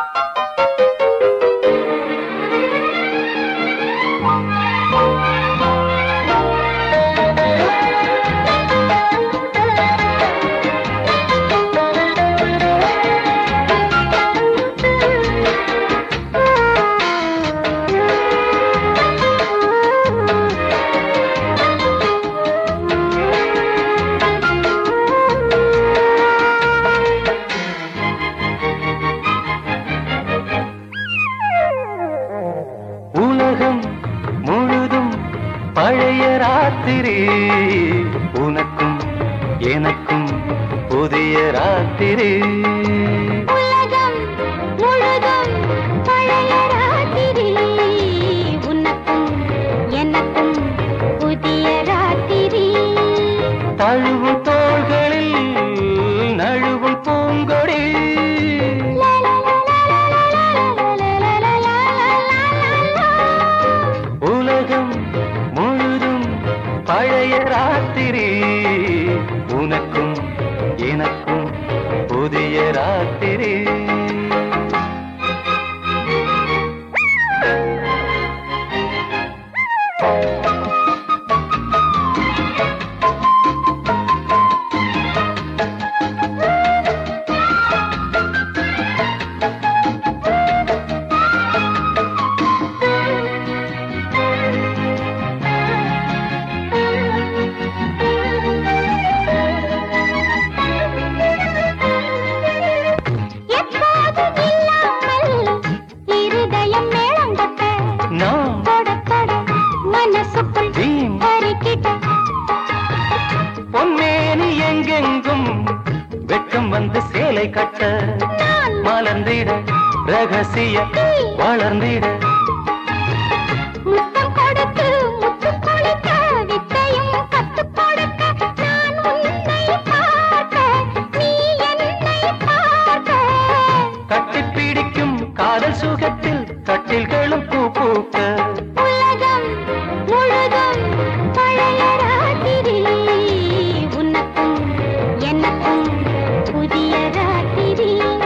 பழைய ராத்திரி உனக்கும் எனக்கும் புதிய ராத்திரி. உலகம் முழுதும் பழைய ராத்திரி உனக்கும் எனக்கும் புதிய ராத்திரி. தழுவும் தோள்களில் நழுவும் பூங்கொடி. உலகம் முழுதும் பழைய ராத்திரி உனக்கும் எனக்கும் புதிய ராத்திரி. பொன்மேனி எங்கெங்கும் வெட்கம் வந்து சேலை கட்ட மலர்ந்திட ரகசிய வளர்ந்திட. முத்தம் கொடுத்து முத்து கொடுக்க வித்தையும் கத்து கொடுக்க நான் உன்னை பார்க்க நீ என்னை பார்க்க. கட்டிப்பிடிக்கும் காதல் சுகத்தில் கட்டில்களும் பூ பூக்க. உலகம் முழுதும் பழைய ராத்திரி உனக்கும் எனக்கும் புதிய ராத்திரி.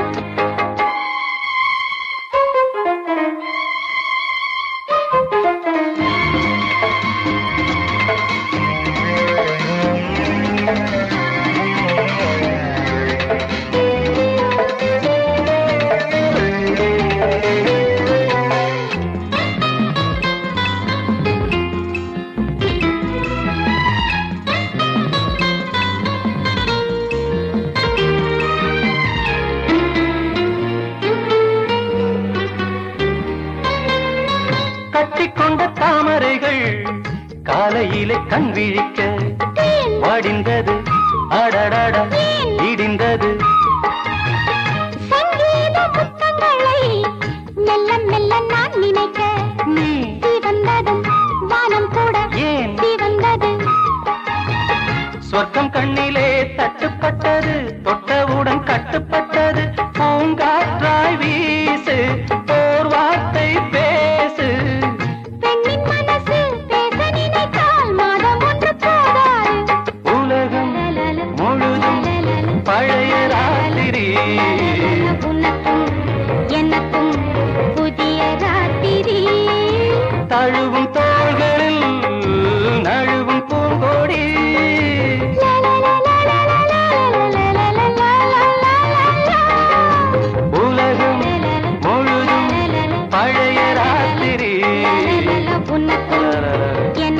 கட்டிக்கொண்ட தாமரைகள் காலையிலே கண் விழிக்க வாடிந்தது அடடட இடிந்தது. சங்கீத முத்தங்களை மெல்ல மெல்ல நான் நினைக்க நீ வந்ததும் வானம் கூட ஏன் வந்தது. சொர்க்கம் கண்ணிலே தட்டுப்பட்டது தொட்டவுடன் கட்டுப்பட்டது. பூங்காற்றாய் வீசு ஓர் வார்த்தை பேசு. பெண்ணின் மனசு பேச நினைத்தால் மாதம் ஒன்று போதாது. உலகம் முழுதும் பழைய ராத்திரி உனக்கும் எனக்கும் புதிய ராத்திரி. தழுவும் தோள்களில் நழுவும் பூங்கொடி. உலகம் முழுதும் பழைய ராத்திரி உனக்கும்